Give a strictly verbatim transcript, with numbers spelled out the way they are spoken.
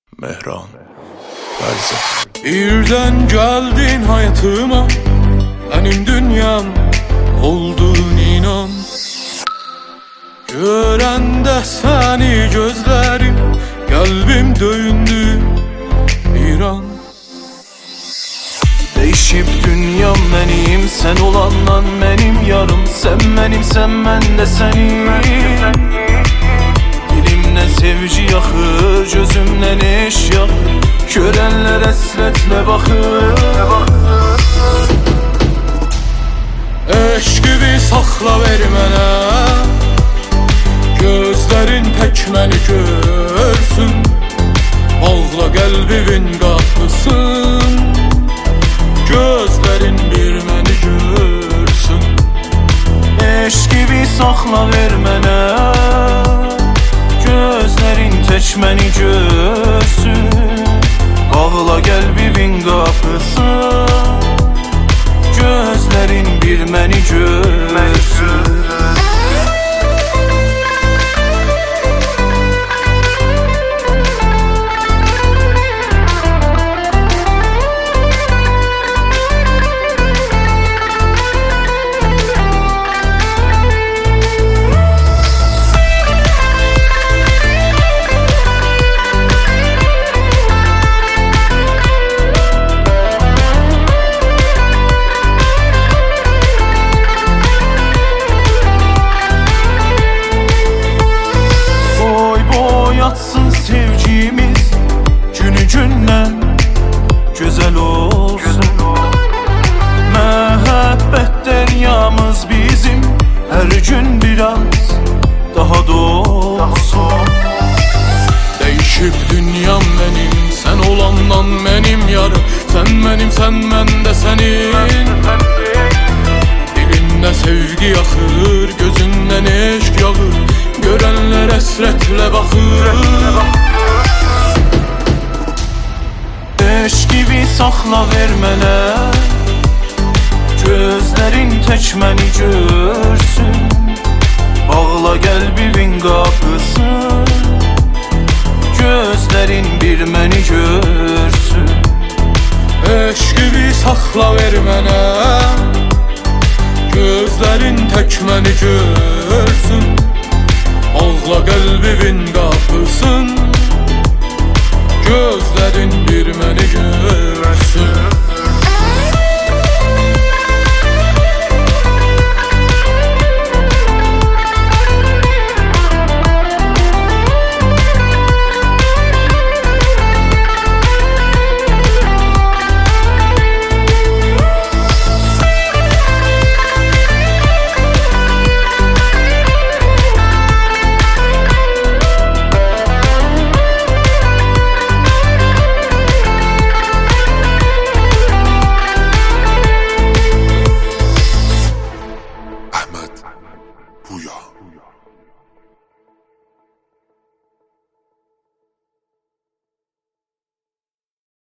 Mehran Bərzə. Birdən gəldin hayatıma, benim dünyam oldun inan. Görəndə səni gözlərim, qəlbim döyündü bir an. Değişip dünyam benim, sen olandan benim yarım. Sen benim, sen ben de senin. Dilimden sevgi yakır, gözümden eş yakır. Görenler esretle bakır. Eşq gibi saxla ver mənə, gözlərin tək məni görsün. Bağla qəlbimin qapısın, gözlərin bir məni görsün. Eşq gibi saxla ver mənə, gözlərin tək məni görsün. Bağla qəlbimin qapısın, gözlərin bir məni görsün. Yatsın sevgimiz, günü gündən gözəl olsun. Məhəbbət dəryamız bizim, hər gün biraz daha dolsun. Değişip dünyam benim, sen olandan benim yarım. Sen benim, sen ben de senin. Dilinde sevgi yakır, gözünden eşk yağır. Görenler esretle bakır. Eşq gibi saxla ver mənə, gözlərin tək məni görsün. Bağla qəlbimin qapısın, gözlərin bir məni görsün. Eşq gibi saxla ver mənə, gözlərin tək məni görsün. Bağla qəlbimin qapısın, gözlərin bir məni görsün. Booyah.